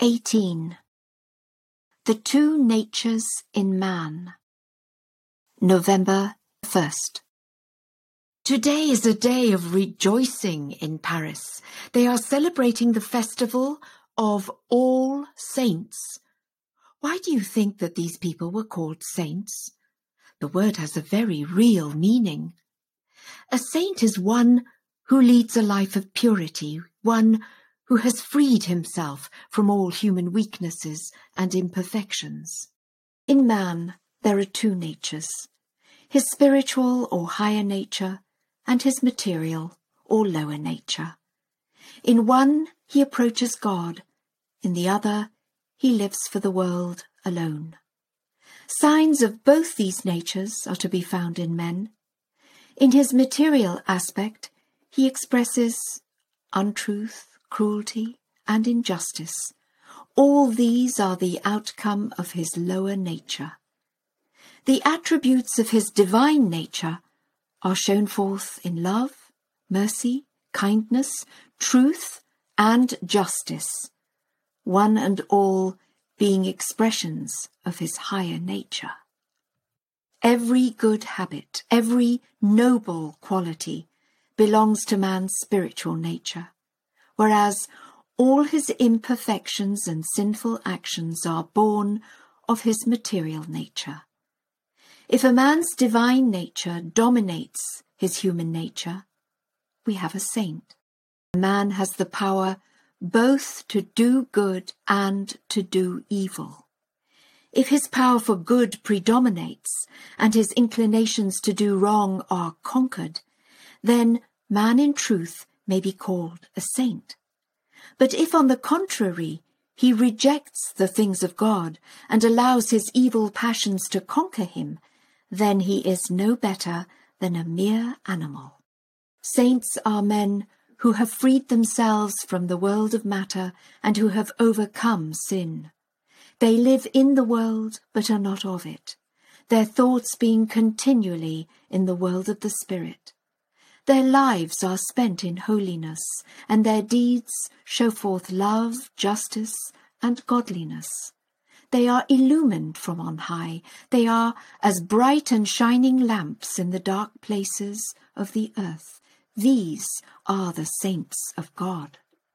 18. The Two Natures in Man. November 1st. Today is a day of rejoicing in Paris. They are celebrating the festival of All Saints. Why do you think that these people were called saints? The word has a very real meaning. A saint is one who leads a life of purity, one who has freed himself from all human weaknesses and imperfections. In man, there are two natures, his spiritual or higher nature and his material or lower nature. In one, he approaches God. In the other, he lives for the world alone. Signs of both these natures are to be found in men. In his material aspect, he expresses untruth, cruelty, and injustice. All these are the outcome of his lower nature. The attributes of his divine nature are shown forth in love, mercy, kindness, truth, and justice, one and all being expressions of his higher nature. Every good habit, every noble quality belongs to man's spiritual nature, whereas all his imperfections and sinful actions are born of his material nature. If a man's divine nature dominates his human nature, we have a saint. Man has the power both to do good and to do evil. If his power for good predominates and his inclinations to do wrong are conquered, then man in truth may be called a saint. But if, on the contrary, he rejects the things of God and allows his evil passions to conquer him, then he is no better than a mere animal. Saints are men who have freed themselves from the world of matter and who have overcome sin. They live in the world but are not of it, their thoughts being continually in the world of the Spirit. Their lives are spent in holiness, and their deeds show forth love, justice, and godliness. They are illumined from on high. They are as bright and shining lamps in the dark places of the earth. These are the saints of God.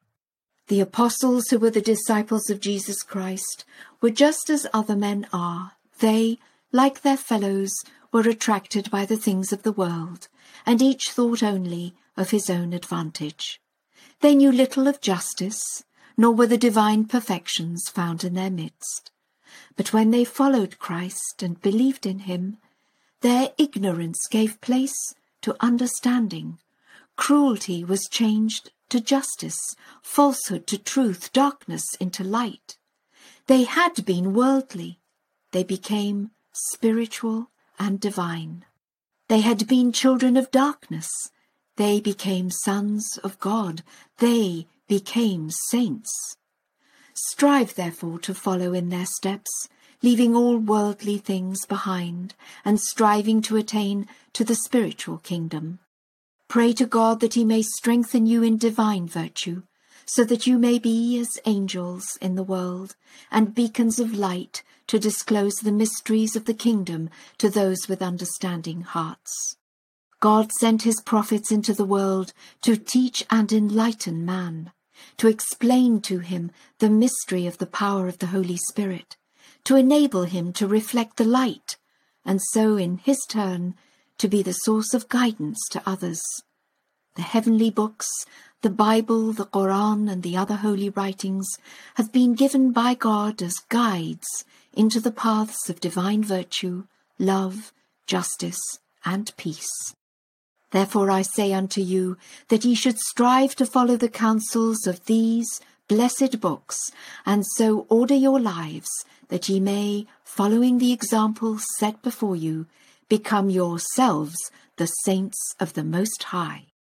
The apostles who were the disciples of Jesus Christ were just as other men are. They, like their fellows, were attracted by the things of the world, and each thought only of his own advantage. They knew little of justice, nor were the divine perfections found in their midst. But when they followed Christ and believed in him, their ignorance gave place to understanding. Cruelty was changed to justice, falsehood to truth, darkness into light. They had been worldly. They became spiritual and divine. They had been children of darkness. They became sons of God. They became saints. Strive, therefore, to follow in their steps, leaving all worldly things behind and striving to attain to the spiritual kingdom. Pray to God that he may strengthen you in divine virtue, so that you may be as angels in the world and beacons of light to disclose the mysteries of the kingdom to those with understanding hearts. God sent his prophets into the world to teach and enlighten man, to explain to him the mystery of the power of the Holy Spirit, to enable him to reflect the light, and so in his turn to be the source of guidance to others. The heavenly books, the Bible, the Quran, and the other holy writings have been given by God as guides into the paths of divine virtue, love, justice, and peace. Therefore I say unto you that ye should strive to follow the counsels of these blessed books, and so order your lives that ye may, following the example set before you, become yourselves the saints of the Most High.